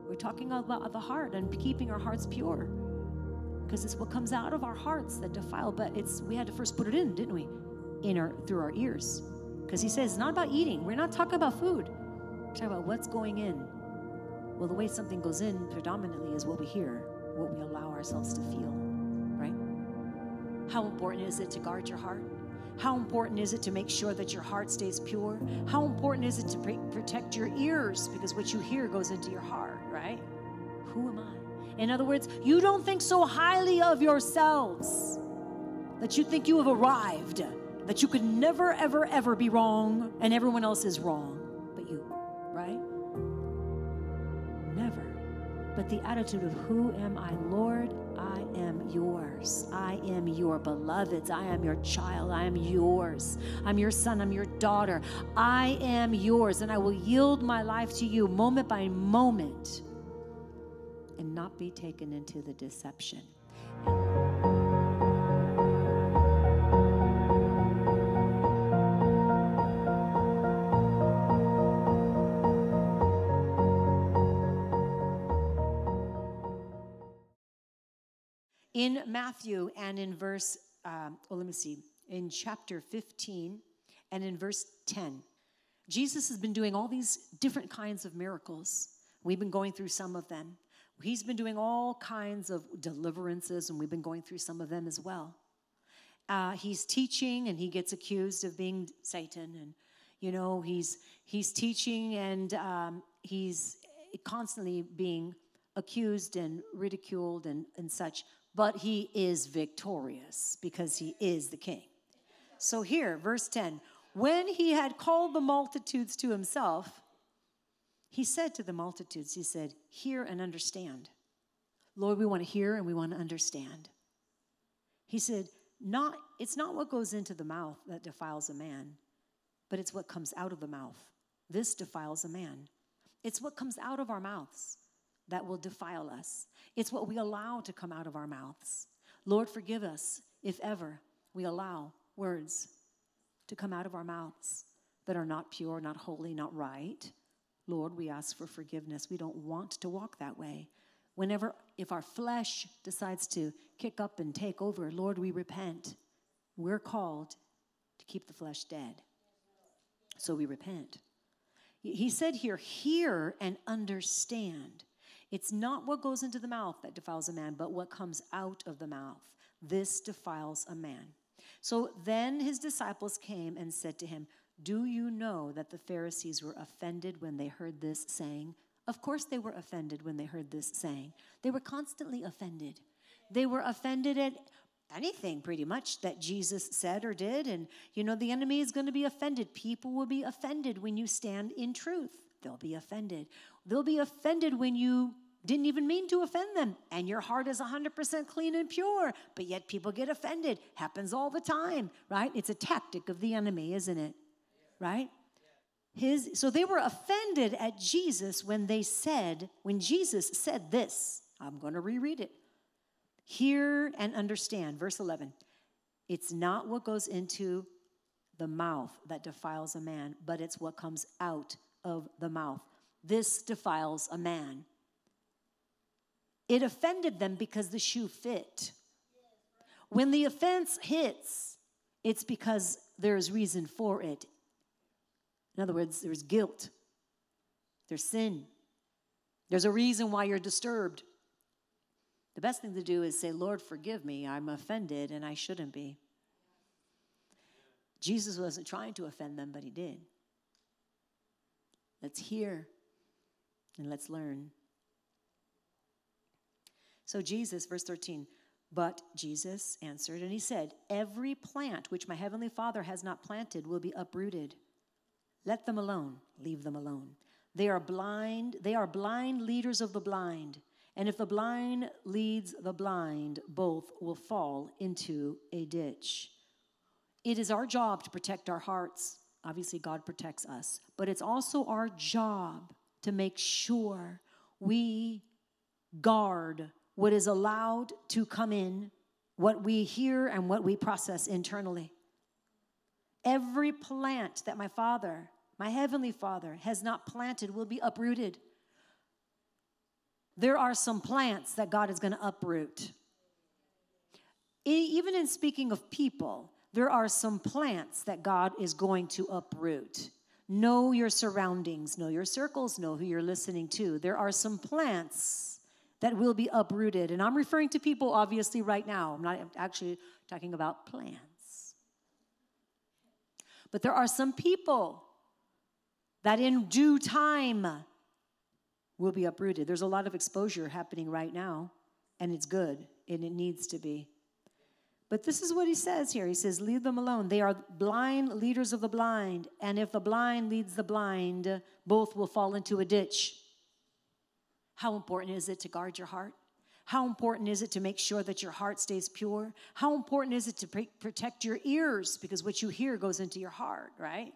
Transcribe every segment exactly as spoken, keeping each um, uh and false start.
We're talking about the heart and keeping our hearts pure, because it's what comes out of our hearts that defile. But it's we had to first put it in, didn't we? In our through our ears, because he says it's not about eating. We're not talking about food. We're talking about what's going in. Well, the way something goes in predominantly is what we hear, what we allow ourselves to feel, right? How important is it to guard your heart? How important is it to make sure that your heart stays pure? How important is it to protect your ears? Because what you hear goes into your heart, right? Who am I? In other words, you don't think so highly of yourselves that you think you have arrived, that you could never, ever, ever be wrong and everyone else is wrong but you, right? Never. But the attitude of who am I, Lord? I am yours. I am your beloved. I am your child. I am yours. I'm your son. I'm your daughter. I am yours, and I will yield my life to you moment by moment and not be taken into the deception. In Matthew and in verse, um, well, let me see, in chapter fifteen and in verse ten, Jesus has been doing all these different kinds of miracles. We've been going through some of them. He's been doing all kinds of deliverances, and we've been going through some of them as well. Uh, he's teaching, and he gets accused of being Satan, and, you know, he's he's teaching, and um, he's constantly being accused and ridiculed and, and such. But he is victorious because he is the king. So here, verse ten, when he had called the multitudes to himself, he said to the multitudes, he said, hear and understand. Lord, we want to hear and we want to understand. He said, not, it's not what goes into the mouth that defiles a man, but it's what comes out of the mouth. This defiles a man. It's what comes out of our mouths that will defile us. It's what we allow to come out of our mouths. Lord, forgive us if ever we allow words to come out of our mouths that are not pure, not holy, not right. Lord, we ask for forgiveness. We don't want to walk that way. Whenever, if our flesh decides to kick up and take over, Lord, we repent. We're called to keep the flesh dead. So we repent. He said here, hear and understand. It's not what goes into the mouth that defiles a man, but what comes out of the mouth. This defiles a man. So then his disciples came and said to him, do you know that the Pharisees were offended when they heard this saying? Of course they were offended when they heard this saying. They were constantly offended. They were offended at anything pretty much that Jesus said or did. And, you know, the enemy is going to be offended. People will be offended when you stand in truth. They'll be offended. They'll be offended when you didn't even mean to offend them, and your heart is one hundred percent clean and pure, but yet people get offended. Happens all the time, right? It's a tactic of the enemy, isn't it? Right? His, so they were offended at Jesus when they said, when Jesus said this, I'm going to reread it. Hear and understand, verse eleven. It's not what goes into the mouth that defiles a man, but it's what comes out of the mouth. This defiles a man. It offended them because the shoe fit. When the offense hits, it's because there's reason for it. In other words, there's guilt. There's sin. There's a reason why you're disturbed. The best thing to do is say, Lord, forgive me. I'm offended and I shouldn't be. Jesus wasn't trying to offend them, but he did. Let's hear and let's learn. So Jesus, verse thirteen, but Jesus answered and he said, every plant which my heavenly Father has not planted will be uprooted. Let them alone. Leave them alone. They are blind. They are blind leaders of the blind. And if the blind leads the blind, both will fall into a ditch. It is our job to protect our hearts. Obviously, God protects us. But it's also our job to make sure we guard what is allowed to come in, what we hear and what we process internally. Every plant that my Father, my heavenly Father, has not planted will be uprooted. there are some plants that God is going to uproot. E- even in speaking of people, there are some plants that God is going to uproot. Know your surroundings, know your circles, know who you're listening to. There are some plants that will be uprooted. And I'm referring to people, obviously, right now. I'm not actually talking about plants. But there are some people that in due time will be uprooted. There's a lot of exposure happening right now, and it's good, and it needs to be. But this is what he says here. He says, leave them alone. They are blind leaders of the blind. And if the blind leads the blind, both will fall into a ditch. How important is it to guard your heart? How important is it to make sure that your heart stays pure? How important is it to pre- protect your ears? Because what you hear goes into your heart, right?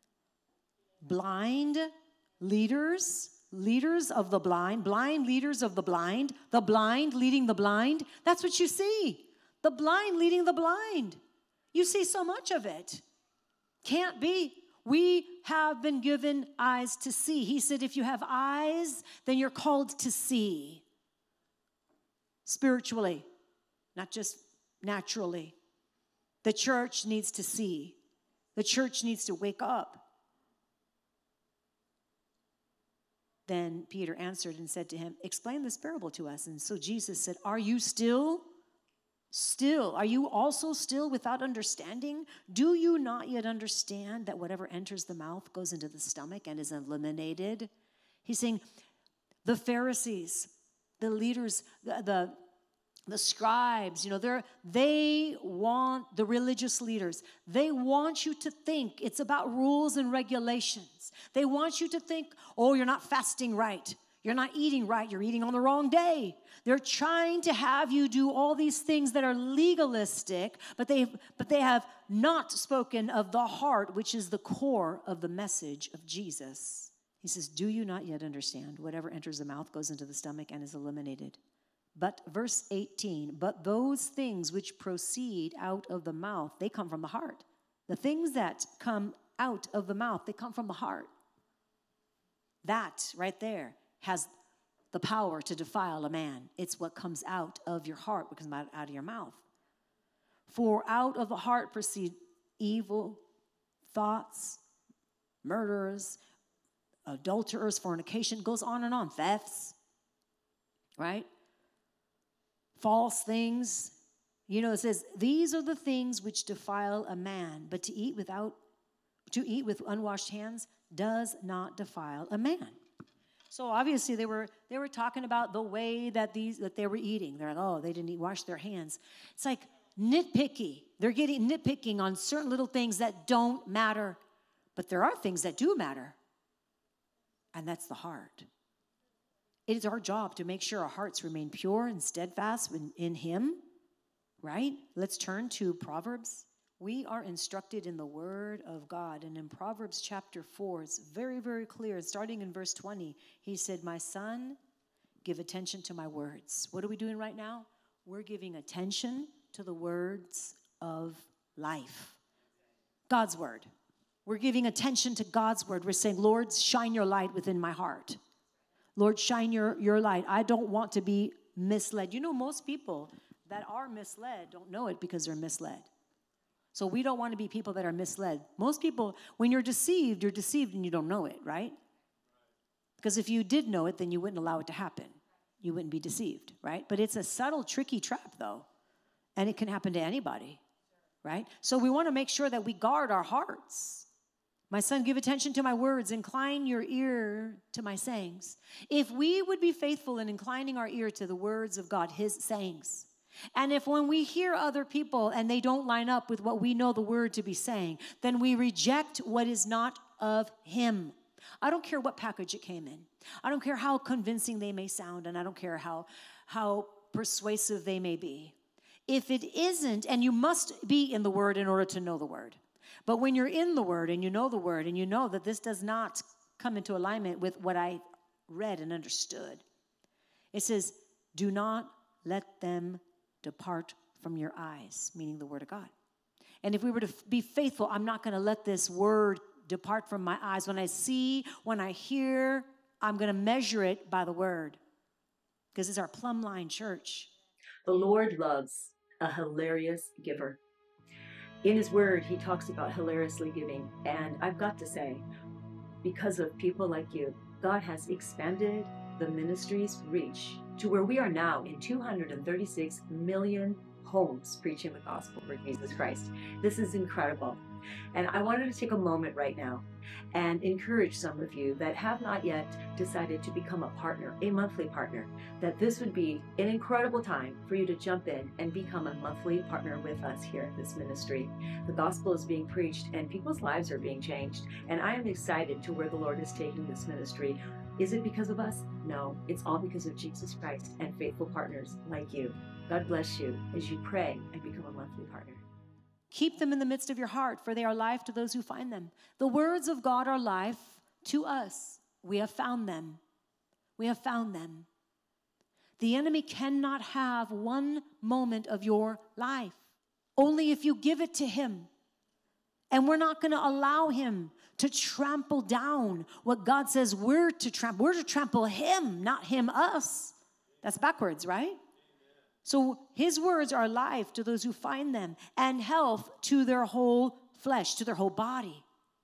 Blind leaders, leaders of the blind, blind leaders of the blind, the blind leading the blind. That's what you see. The blind leading the blind. You see so much of it. Can't be. We have been given eyes to see. He said, if you have eyes, then you're called to see. Spiritually, not just naturally. The church needs to see. The church needs to wake up. Then Peter answered and said to him, explain this parable to us. And so Jesus said, are you still Still, are you also still without understanding? Do you not yet understand that whatever enters the mouth goes into the stomach and is eliminated? He's saying the Pharisees, the leaders, the, the, the scribes, you know, they're, they want, the religious leaders, they want you to think it's about rules and regulations. They want you to think, oh, you're not fasting right. You're not eating right. You're eating on the wrong day. They're trying to have you do all these things that are legalistic, but they but they have not spoken of the heart, which is the core of the message of Jesus. He says, do you not yet understand? Whatever enters the mouth goes into the stomach and is eliminated. But verse eighteen, but those things which proceed out of the mouth, they come from the heart. The things that come out of the mouth, they come from the heart. That right there has the power to defile a man. It's what comes out of your heart, what comes out, out of your mouth. For out of the heart proceed evil thoughts, murderers, adulterers, fornication, goes on and on, thefts, right? False things. You know, it says, these are the things which defile a man, but to eat without, to eat with unwashed hands does not defile a man. So obviously they were they were talking about the way that these that they were eating. They're like, oh, they didn't eat, wash their hands. It's like nitpicky. They're getting nitpicking on certain little things that don't matter. But there are things that do matter. And that's the heart. It is our job to make sure our hearts remain pure and steadfast in, in Him. Right? Let's turn to Proverbs. We are instructed in the Word of God. And in Proverbs chapter four, it's very, very clear. Starting in verse twenty, he said, my son, give attention to my words. What are we doing right now? We're giving attention to the words of life. God's Word. We're giving attention to God's Word. We're saying, Lord, shine your light within my heart. Lord, shine your, your light. I don't want to be misled. You know, most people that are misled don't know it because they're misled. So we don't want to be people that are misled. Most people, when you're deceived, you're deceived and you don't know it, right? Because if you did know it, then you wouldn't allow it to happen. You wouldn't be deceived, right? But it's a subtle, tricky trap, though. And it can happen to anybody, right? So we want to make sure that we guard our hearts. My son, give attention to my words. Incline your ear to my sayings. If we would be faithful in inclining our ear to the words of God, His sayings, and if when we hear other people and they don't line up with what we know the word to be saying, then we reject what is not of Him. I don't care what package it came in. I don't care how convincing they may sound, and I don't care how, how persuasive they may be. If it isn't, and you must be in the word in order to know the word. But when you're in the word and you know the word and you know that this does not come into alignment with what I read and understood, it says, do not let them depart from your eyes, meaning the word of God. And if we were to be faithful, I'm not going to let this word depart from my eyes. When I see, when I hear, I'm going to measure it by the word. because it's our plumb line church. The Lord loves a hilarious giver. In his word, he talks about hilariously giving. And I've got to say, because of people like you, God has expanded the ministry's reach to where we are now in two hundred thirty-six million homes preaching the gospel for Jesus Christ. This is incredible. And I wanted to take a moment right now and encourage some of you that have not yet decided to become a partner, a monthly partner, that this would be an incredible time for you to jump in and become a monthly partner with us here at this ministry. The gospel is being preached and people's lives are being changed. And I am excited to where the Lord is taking this ministry. Is it because of us? No, it's all because of Jesus Christ and faithful partners like you. God bless you as you pray and become a monthly partner. Keep them in the midst of your heart, for they are life to those who find them. The words of God are life to us. We have found them. We have found them. The enemy cannot have one moment of your life, only if you give it to him. And we're not going to allow him to trample down what God says we're to trample. We're to trample him, not him us. That's backwards, right? So his words are life to those who find them and health to their whole flesh, to their whole body.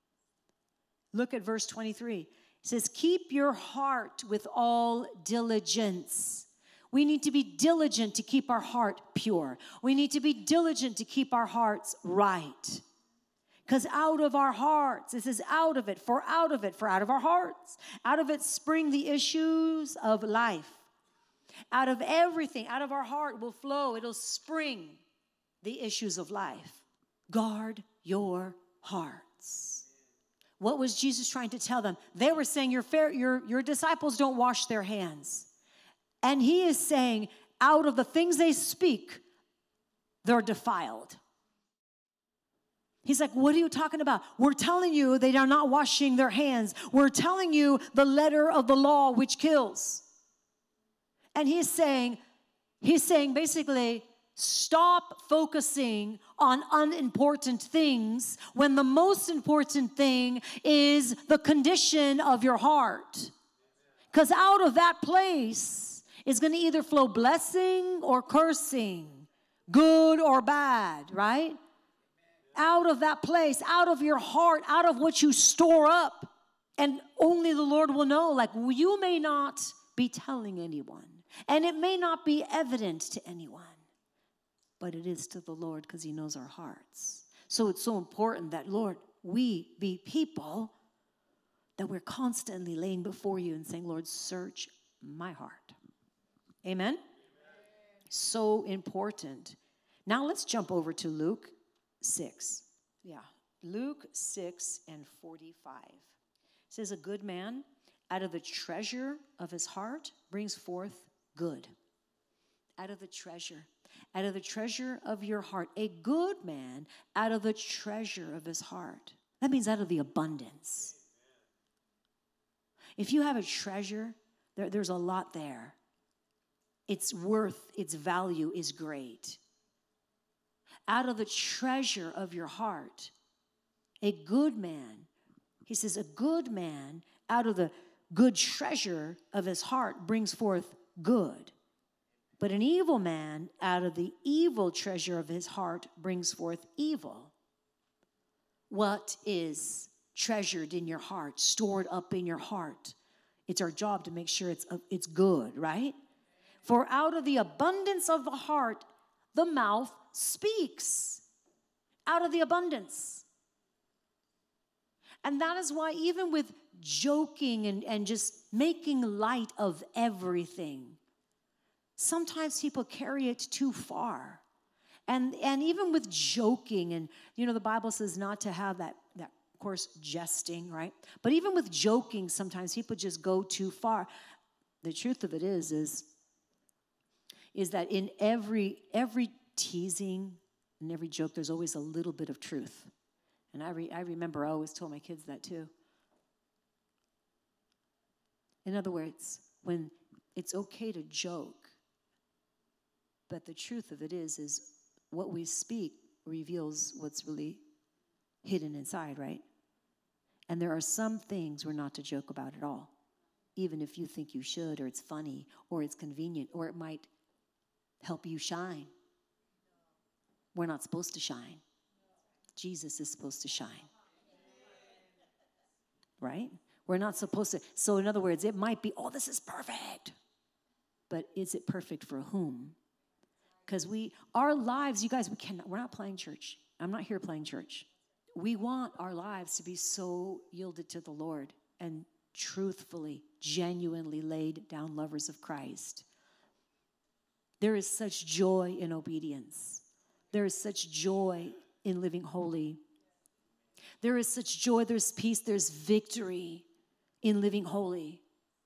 Look at verse twenty-three. It says, keep your heart with all diligence. We need to be diligent to keep our heart pure. We need to be diligent to keep our hearts right. Because out of our hearts, it says out of it, for out of it, for out of our hearts, out of it spring the issues of life. Out of everything, out of our heart will flow, it'll spring the issues of life. Guard your hearts. What was Jesus trying to tell them? They were saying your, fair, your, your disciples don't wash their hands. And he is saying out of the things they speak, they're defiled. He's like, what are you talking about? We're telling you they are not washing their hands. We're telling you the letter of the law which kills. And he's saying, he's saying basically, stop focusing on unimportant things when the most important thing is the condition of your heart. Because out of that place is going to either flow blessing or cursing, good or bad, right? Out of that place, out of your heart, out of what you store up. And only the Lord will know, like you may not be telling anyone. And it may not be evident to anyone, but it is to the Lord because he knows our hearts. So it's so important that, Lord, we be people that we're constantly laying before you and saying, Lord, search my heart. Amen? Amen. So important. Now let's jump over to Luke six. Yeah, Luke six and forty-five. It says, a good man out of the treasure of his heart brings forth good. Out of the treasure. Out of the treasure of your heart. A good man out of the treasure of his heart. That means out of the abundance. If you have a treasure, there, there's a lot there. Its worth, its value is great. Out of the treasure of your heart. A good man. He says, a good man out of the good treasure of his heart brings forth good. But an evil man out of the evil treasure of his heart brings forth evil. What is treasured in your heart, stored up in your heart? It's our job to make sure it's, it's good, right? For out of the abundance of the heart, the mouth speaks. Out of the abundance. And that is why even with joking and, and just making light of everything, sometimes people carry it too far. And and even with joking, and you know, the Bible says not to have that, that of course, jesting, right? But even with joking, sometimes people just go too far. The truth of it is, is, is that in every every teasing and every joke, there's always a little bit of truth. And I, re, I remember I always told my kids that too. In other words, when it's okay to joke, but the truth of it is, is what we speak reveals what's really hidden inside, right? And there are some things we're not to joke about at all. even if you think you should, or it's funny, or it's convenient, or it might help you shine. We're not supposed to shine. Jesus is supposed to shine. Right? We're not supposed to. So in other words, it might be, oh, this is perfect. But is it perfect for whom? Because we, our lives, you guys, we cannot, we're not playing church. I'm not here playing church. We want our lives to be so yielded to the Lord and truthfully, genuinely laid down lovers of Christ. There is such joy in obedience. There is such joy in living holy. There is such joy, there's peace, there's victory in living holy.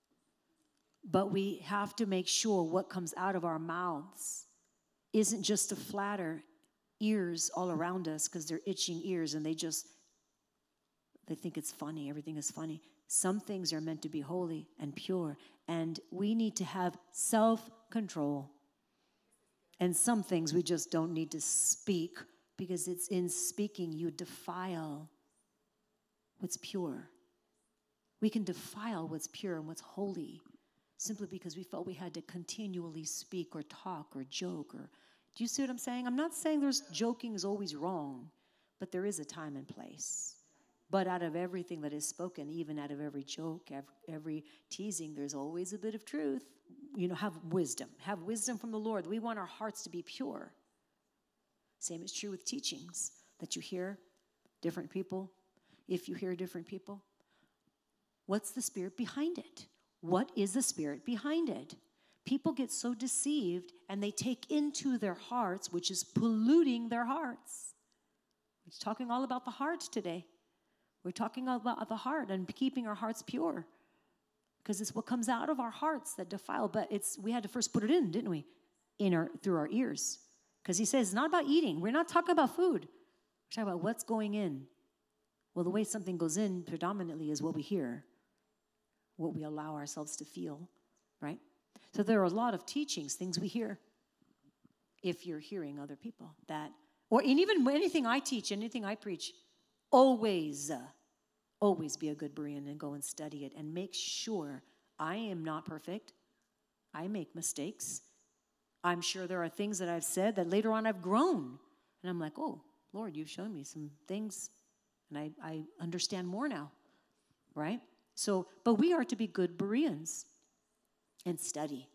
But we have to make sure what comes out of our mouths isn't just to flatter ears all around us because they're itching ears and they just, they think it's funny. Everything is funny. Some things are meant to be holy and pure, and we need to have self-control. And some things we just don't need to speak because it's in speaking you defile what's pure. We can defile what's pure and what's holy simply because we felt we had to continually speak or talk or joke. Or do you see what I'm saying? I'm not saying there's joking is always wrong, but there is a time and place. But out of everything that is spoken, even out of every joke, every, every teasing, there's always a bit of truth. You know, have wisdom. Have wisdom from the Lord. We want our hearts to be pure. Same is true with teachings that you hear different people. If you hear different people, what's the spirit behind it? What is the spirit behind it? People get so deceived and they take into their hearts, which is polluting their hearts. We're talking all about the heart today. We're talking about the heart and keeping our hearts pure. Because it's what comes out of our hearts that defile. But it's we had to first put it in, didn't we? In our through our ears. Because he says it's not about eating. We're not talking about food. We're talking about what's going in. Well, the way something goes in predominantly is what we hear. What we allow ourselves to feel. Right? So there are a lot of teachings, things we hear. If you're hearing other people that, or and even anything I teach, anything I preach, always, uh, always be a good Berean and go and study it and make sure I am not perfect. I make mistakes. I'm sure there are things that I've said that later on I've grown. And I'm like, oh, Lord, you've shown me some things and I, I understand more now, right? So, but we are to be good Bereans and study.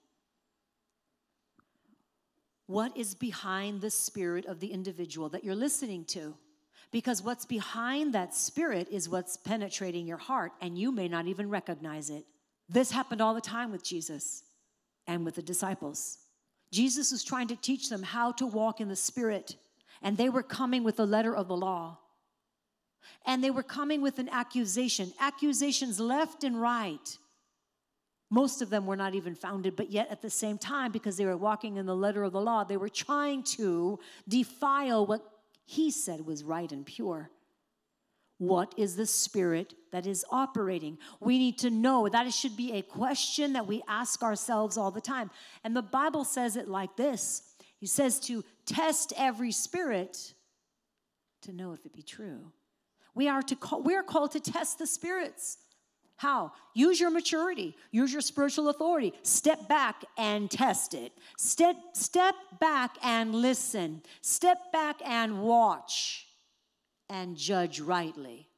What is behind the spirit of the individual that you're listening to? Because what's behind that spirit is what's penetrating your heart, and you may not even recognize it. This happened all the time with Jesus and with the disciples. Jesus was trying to teach them how to walk in the spirit, and they were coming with the letter of the law. And they were coming with an accusation, accusations left and right. Most of them were not even founded, but yet at the same time, because they were walking in the letter of the law, they were trying to defile what he said was right and pure. What is the spirit that is operating? We need to know. That should be a question that we ask ourselves all the time. And the Bible says it like this. He says to test every spirit to know if it be true. We are to call, we are called to test the spirits. How? Use your maturity. Use your spiritual authority. Step back and test it. Step, step back and listen. Step back and watch and judge rightly.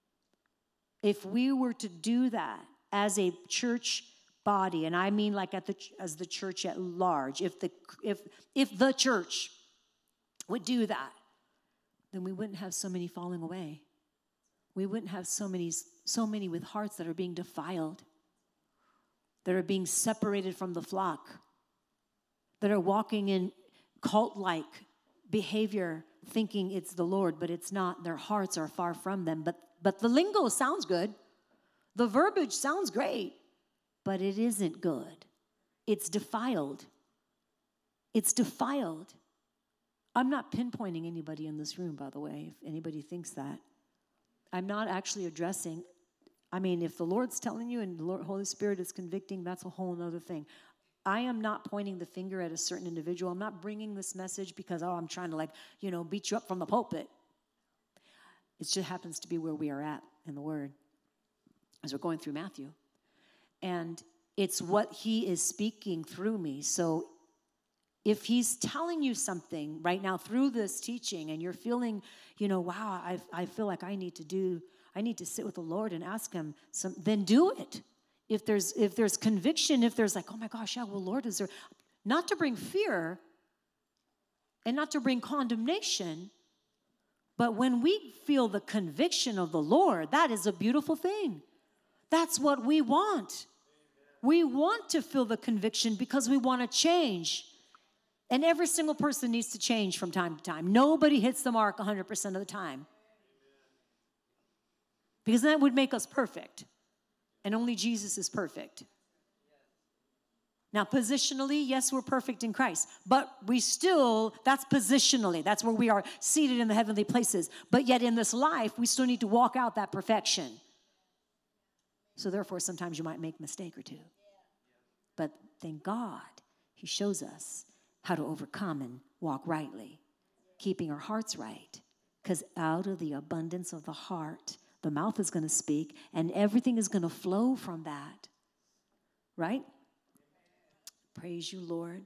If we were to do that as a church body, and I mean like at the as the church at large, if the if if the church would do that, then we wouldn't have so many falling away. We wouldn't have so many, so many with hearts that are being defiled, that are being separated from the flock, that are walking in cult-like behavior, thinking it's the Lord, but it's not. Their hearts are far from them. But, but the lingo sounds good. The verbiage sounds great, but it isn't good. It's defiled. It's defiled. I'm not pinpointing anybody in this room, by the way, if anybody thinks that. I'm not actually addressing, I mean, if the Lord's telling you and the Lord, Holy Spirit is convicting, that's a whole other thing. I am not pointing the finger at a certain individual. I'm not bringing this message because, oh, I'm trying to like, you know, beat you up from the pulpit. It just happens to be where we are at in the Word as we're going through Matthew. and it's what he is speaking through me. So if he's telling you something right now through this teaching and you're feeling, you know, wow, I, I feel like I need to do, I need to sit with the Lord and ask him some, then do it. If there's, if there's conviction, if there's like, oh my gosh, yeah, well, Lord, is there, not to bring fear and not to bring condemnation, but when we feel the conviction of the Lord, that is a beautiful thing. That's what we want. We want to feel the conviction because we want to change. And every single person needs to change from time to time. Nobody hits the mark one hundred percent of the time. Because that would make us perfect. And only Jesus is perfect. Now, positionally, yes, we're perfect in Christ. But we still, that's positionally. That's where we are seated in the heavenly places. But yet in this life, we still need to walk out that perfection. So therefore, sometimes you might make a mistake or two. But thank God, he shows us how to overcome and walk rightly, keeping our hearts right. Because out of the abundance of the heart, the mouth is going to speak, and everything is going to flow from that. Right? Praise you, Lord.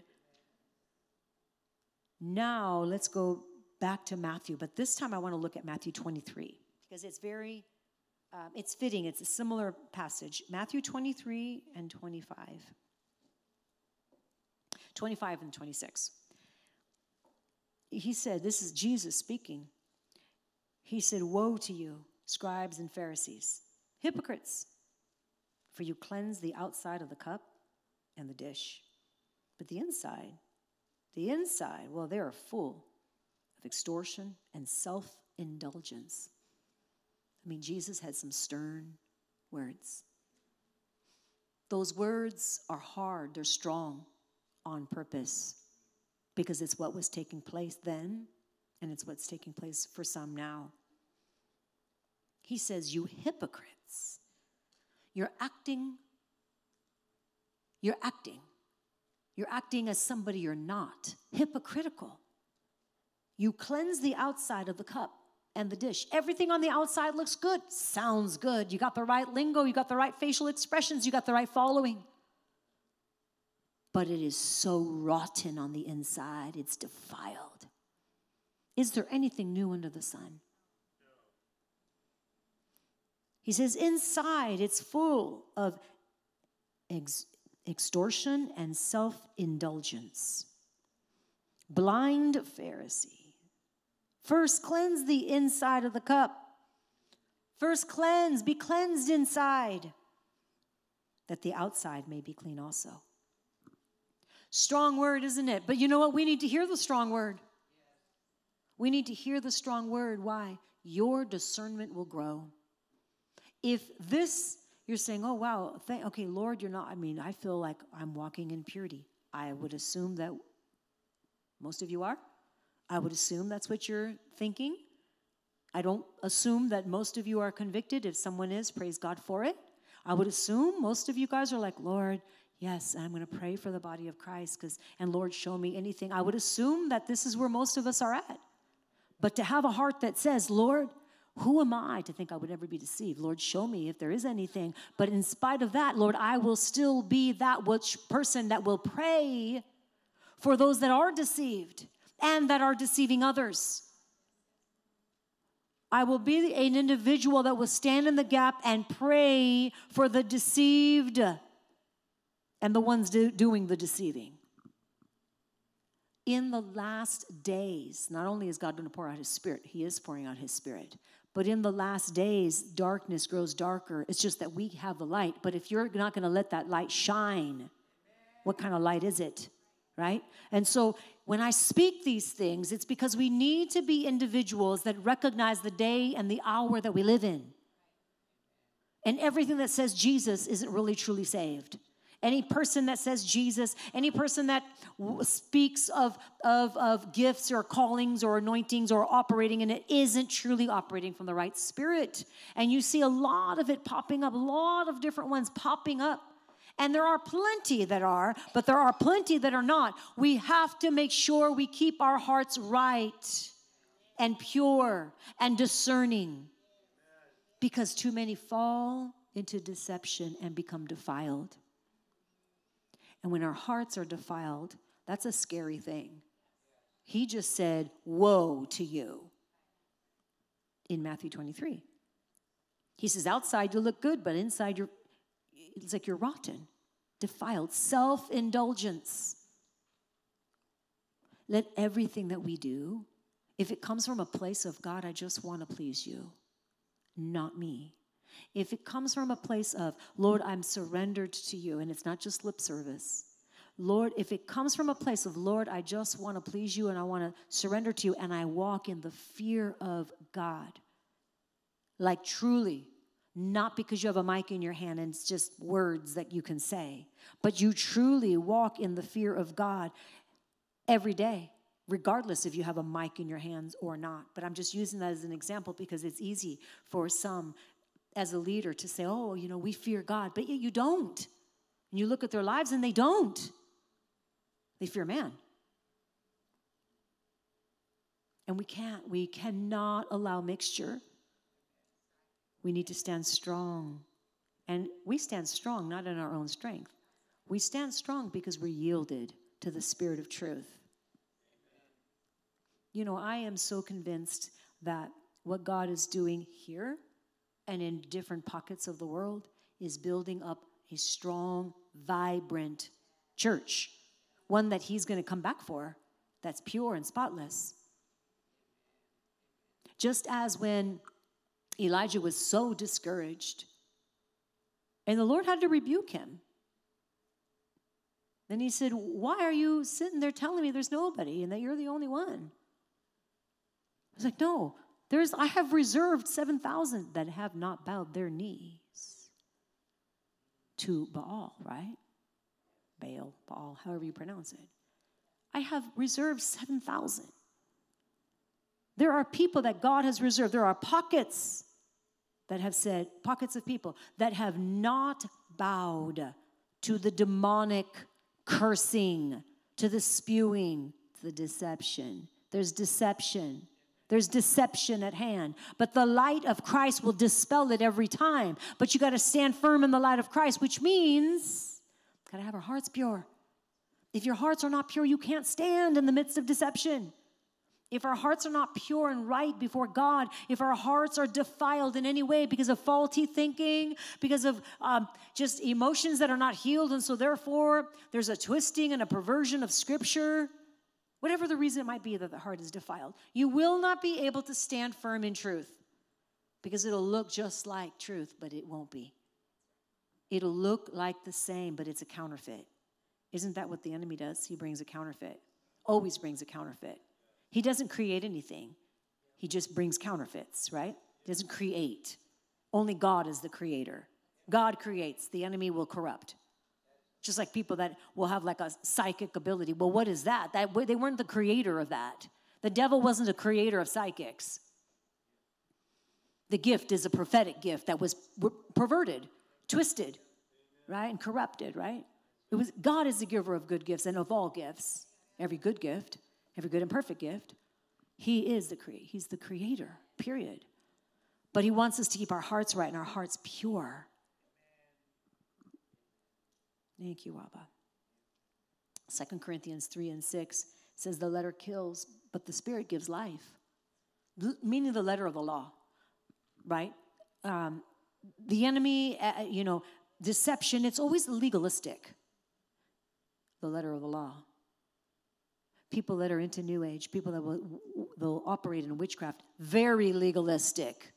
Now, let's go back to Matthew. But this time I want to look at Matthew twenty-three. Because it's very, um, it's fitting. It's a similar passage. Matthew twenty-three and twenty-five. twenty-five and twenty-six. He said, this is Jesus speaking. He said, woe to you, scribes and Pharisees, hypocrites, for you cleanse the outside of the cup and the dish. But the inside, the inside, well, they are full of extortion and self-indulgence. I mean, Jesus had some stern words. Those words are hard, they're strong on purpose because it's what was taking place then and it's what's taking place for some now. He says, you hypocrites, you're acting, you're acting. You're acting as somebody you're not. Hypocritical. You cleanse the outside of the cup and the dish. Everything on the outside looks good, sounds good. You got the right lingo, you got the right facial expressions, you got the right following. But it is so rotten on the inside, it's defiled. Is there anything new under the sun? He says, inside it's full of ex- extortion and self-indulgence. Blind Pharisee. First cleanse the inside of the cup. First cleanse, be cleansed inside, that the outside may be clean also. Strong word, isn't it? But you know what? We need to hear the strong word. We need to hear the strong word. Why? Your discernment will grow. If this, you're saying, oh, wow, thank, okay, Lord, you're not, I mean, I feel like I'm walking in purity. I would assume that most of you are. I would assume that's what you're thinking. I don't assume that most of you are convicted. If someone is, praise God for it. I would assume most of you guys are like, Lord, yes, and I'm going to pray for the body of Christ, because, and Lord, show me anything. I would assume that this is where most of us are at. But to have a heart that says, Lord, who am I to think I would ever be deceived? Lord, show me if there is anything. But in spite of that, Lord, I will still be that which person that will pray for those that are deceived and that are deceiving others. I will be an individual that will stand in the gap and pray for the deceived and the ones do, doing the deceiving. In the last days, not only is God going to pour out his Spirit, he is pouring out his Spirit. But in the last days, darkness grows darker. It's just that we have the light. But if you're not going to let that light shine, what kind of light is it? Right? And so when I speak these things, it's because we need to be individuals that recognize the day and the hour that we live in. And everything that says Jesus isn't really truly saved. Any person that says Jesus, any person that w- speaks of, of, of gifts or callings or anointings or operating in it isn't truly operating from the right spirit. And you see a lot of it popping up, a lot of different ones popping up. And there are plenty that are, but there are plenty that are not. We have to make sure we keep our hearts right and pure and discerning, because too many fall into deception and become defiled. And when our hearts are defiled, that's a scary thing. He just said, woe to you in Matthew twenty-three. He says, outside you look good, but inside you're, it's like you're rotten, defiled, self-indulgence. Let everything that we do, if it comes from a place of God, I just want to please you, not me. If it comes from a place of, Lord, I'm surrendered to you, and it's not just lip service. Lord, if it comes from a place of, Lord, I just want to please you and I want to surrender to you, and I walk in the fear of God, like truly, not because you have a mic in your hand and it's just words that you can say, but you truly walk in the fear of God every day, regardless if you have a mic in your hands or not. But I'm just using that as an example because it's easy for some as a leader to say, oh, you know, we fear God, but yet you don't. And you look at their lives and they don't. They fear man. And we can't, we cannot allow mixture. We need to stand strong. And we stand strong not in our own strength. We stand strong because we're yielded to the Spirit of truth. You know, I am so convinced that what God is doing here and in different pockets of the world is building up a strong, vibrant church, one that he's going to come back for, that's pure and spotless. Just as when Elijah was so discouraged, and the Lord had to rebuke him. Then he said, why are you sitting there telling me there's nobody and that you're the only one? I was like, no, there's, I have reserved seven thousand that have not bowed their knees to Baal, right? Baal, Baal, however you pronounce it. I have reserved seven thousand. There are people that God has reserved. There are pockets that have said, pockets of people that have not bowed to the demonic cursing, to the spewing, to the deception. There's deception. There's deception at hand. But the light of Christ will dispel it every time. But you got to stand firm in the light of Christ, which means got to have our hearts pure. If your hearts are not pure, you can't stand in the midst of deception. If our hearts are not pure and right before God, if our hearts are defiled in any way because of faulty thinking, because of um, just emotions that are not healed, and so therefore there's a twisting and a perversion of Scripture, whatever the reason it might be that the heart is defiled, you will not be able to stand firm in truth because it'll look just like truth, but it won't be. It'll look like the same, but it's a counterfeit. Isn't that what the enemy does? He brings a counterfeit. Always brings a counterfeit. He doesn't create anything. He just brings counterfeits, right? He doesn't create. Only God is the creator. God creates. The enemy will corrupt. Just like people that will have like a psychic ability. Well, what is that? That they weren't the creator of that. The devil wasn't a creator of psychics. The gift is a prophetic gift that was perverted, twisted, right? And corrupted, right? It was God is the giver of good gifts and of all gifts. Every good gift. Every good and perfect gift. He is the creator. He's the creator, period. But he wants us to keep our hearts right and our hearts pure. Thank you, Abba. Second Corinthians three and six says the letter kills, but the Spirit gives life. L- meaning the letter of the law, right? Um, the enemy, uh, you know, deception, it's always legalistic. The letter of the law. People that are into New Age, people that will they'll operate in witchcraft, very legalistic.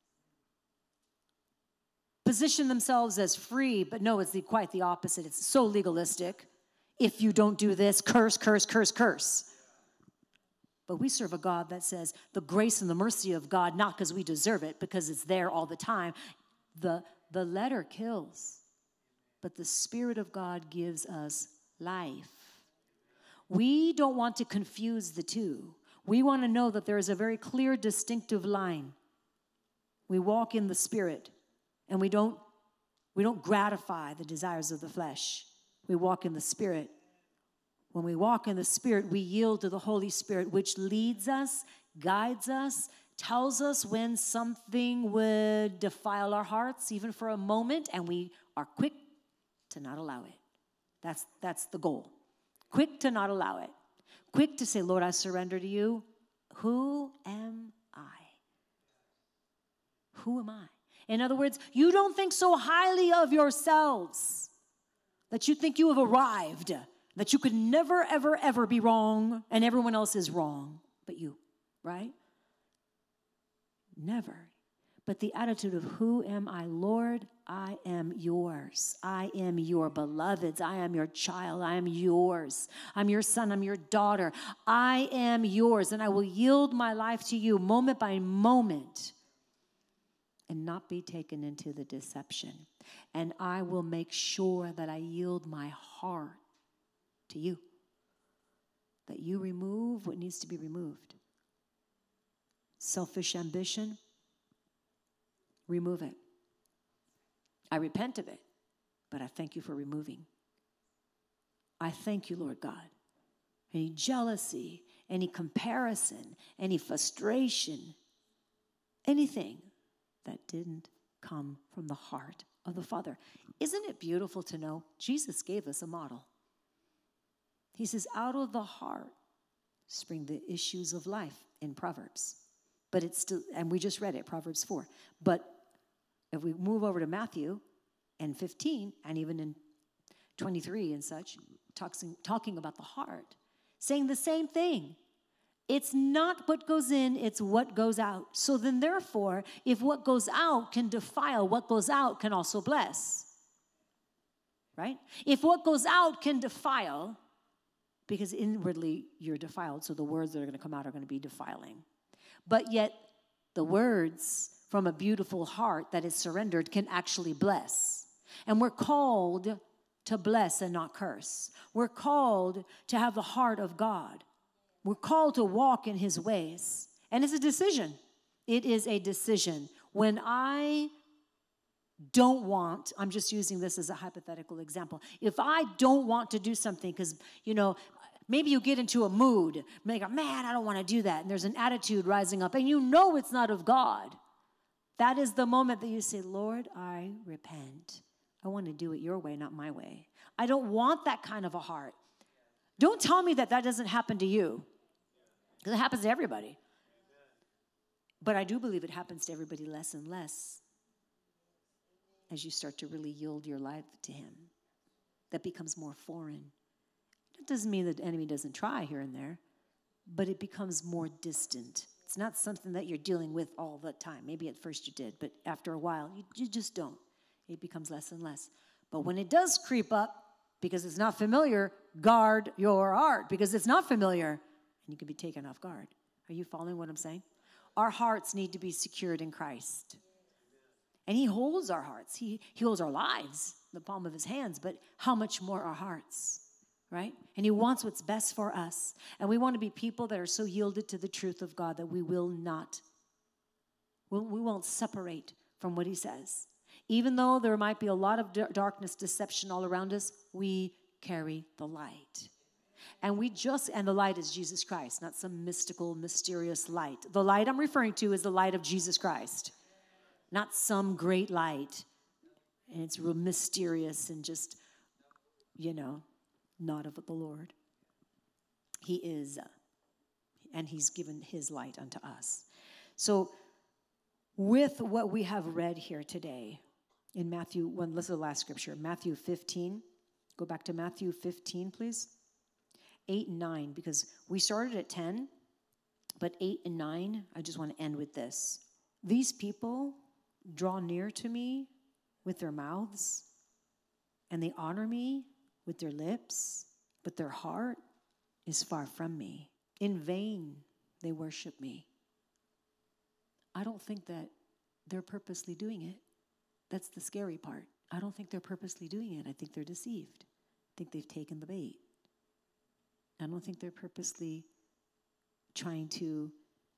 Position themselves as free, but no, it's the, quite the opposite. It's so legalistic. If you don't do this, curse, curse, curse, curse. But we serve a God that says the grace and the mercy of God, not because we deserve it, because it's there all the time. The, the letter kills, but the Spirit of God gives us life. We don't want to confuse the two. We want to know that there is a very clear, distinctive line. We walk in the Spirit, and we don't, we don't gratify the desires of the flesh. We walk in the Spirit. When we walk in the Spirit, we yield to the Holy Spirit, which leads us, guides us, tells us when something would defile our hearts, even for a moment, and we are quick to not allow it. That's, that's the goal. Quick to not allow it. Quick to say, Lord, I surrender to you. Who am I? Who am I? In other words, you don't think so highly of yourselves that you think you have arrived, that you could never, ever, ever be wrong and everyone else is wrong but you, right? Never. But the attitude of who am I? Lord, I am yours. I am your beloved. I am your child. I am yours. I'm your son. I'm your daughter. I am yours, and I will yield my life to you moment by moment and not be taken into the deception. And I will make sure that I yield my heart to you, that you remove what needs to be removed. Selfish ambition, remove it. I repent of it, but I thank you for removing. I thank you, Lord God. Any jealousy, any comparison, any frustration, anything that didn't come from the heart of the Father. Isn't it beautiful to know Jesus gave us a model? He says, out of the heart spring the issues of life in Proverbs. But it's still, and we just read it, Proverbs four. But if we move over to Matthew and fifteen, and even in twenty-three and such, talking, talking about the heart, saying the same thing. It's not what goes in, it's what goes out. So then therefore, if what goes out can defile, what goes out can also bless. Right? If what goes out can defile, because inwardly you're defiled, so the words that are going to come out are going to be defiling. But yet the words from a beautiful heart that is surrendered can actually bless. And we're called to bless and not curse. We're called to have the heart of God. We're called to walk in his ways. And it's a decision. It is a decision. When I don't want, I'm just using this as a hypothetical example. If I don't want to do something because, you know, maybe you get into a mood, like, man, I don't want to do that. And there's an attitude rising up, and you know it's not of God. That is the moment that you say, Lord, I repent. I want to do it your way, not my way. I don't want that kind of a heart. Don't tell me that that doesn't happen to you, because it happens to everybody. But I do believe it happens to everybody less and less as you start to really yield your life to him. That becomes more foreign. It doesn't mean that the enemy doesn't try here and there, but it becomes more distant. It's not something that you're dealing with all the time. Maybe at first you did, but after a while, you, you just don't. It becomes less and less. But when it does creep up, because it's not familiar, guard your heart, because it's not familiar, and you can be taken off guard. Are you following what I'm saying? Our hearts need to be secured in Christ. And he holds our hearts. He, he holds our lives in the palm of his hands, but how much more our hearts, right? And he wants what's best for us. And we want to be people that are so yielded to the truth of God that we will not, we we won't separate from what he says. Even though there might be a lot of darkness, deception all around us, we carry the light. And we just, and the light is Jesus Christ, not some mystical, mysterious light. The light I'm referring to is the light of Jesus Christ, not some great light. And it's real mysterious and just, you know, not of the Lord. He is, and he's given his light unto us. So with what we have read here today, in Matthew, one, listen to the last scripture, Matthew fifteen. Go back to Matthew fifteen, please. eight and nine, because we started at ten, but eight and nine, I just want to end with this. These people draw near to me with their mouths, and they honor me with their lips, but their heart is far from me. In vain they worship me. I don't think that they're purposely doing it. That's the scary part. I don't think they're purposely doing it. I think they're deceived. I think they've taken the bait. I don't think they're purposely trying to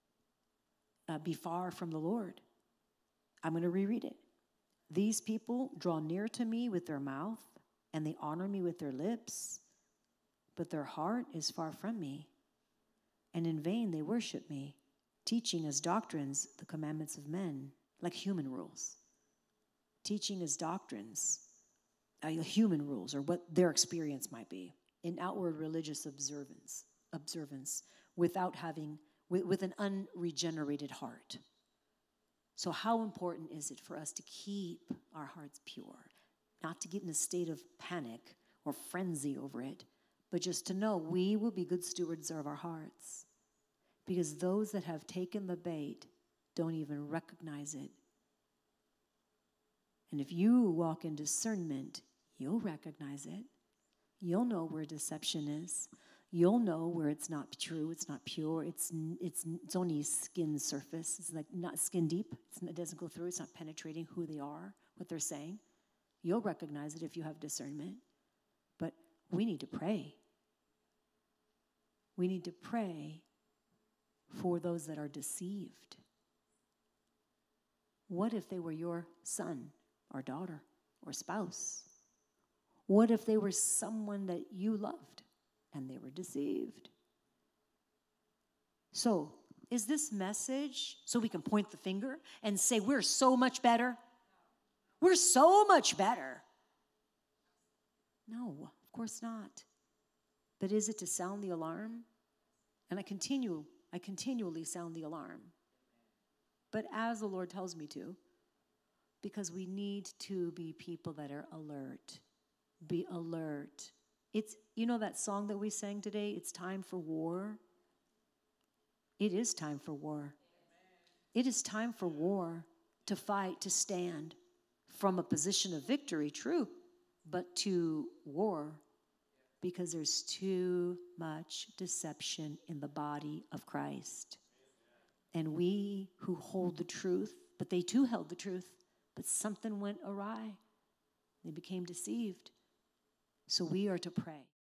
uh, be far from the Lord. I'm going to reread it. These people draw near to me with their mouth, and they honor me with their lips, but their heart is far from me, and in vain they worship me. teaching as doctrines the commandments of men, like human rules. Teaching as doctrines, uh, human rules, or what their experience might be, in outward religious observance, observance without having, with, with an unregenerated heart. So how important is it for us to keep our hearts pure, not to get in a state of panic or frenzy over it, but just to know we will be good stewards of our hearts. Because those that have taken the bait don't even recognize it. And if you walk in discernment, you'll recognize it. You'll know where deception is. You'll know where it's not true, it's not pure, it's it's it's only skin surface. It's like not skin deep. It's, it doesn't go through, it's not penetrating who they are, what they're saying. You'll recognize it if you have discernment. But we need to pray. We need to pray for those that are deceived. What if they were your son or daughter or spouse? What if they were someone that you loved and they were deceived? So, is this message so we can point the finger and say we're so much better? We're so much better. No, of course not. But is it to sound the alarm? And I continue, I continually sound the alarm. But as the Lord tells me to, because we need to be people that are alert. Be alert. It's, you know that song that we sang today, it's time for war? It is time for war. It is time for war, to fight, to stand from a position of victory, true, but to war, because there's too much deception in the body of Christ. And we who hold the truth, but they too held the truth, but something went awry. They became deceived. So we are to pray.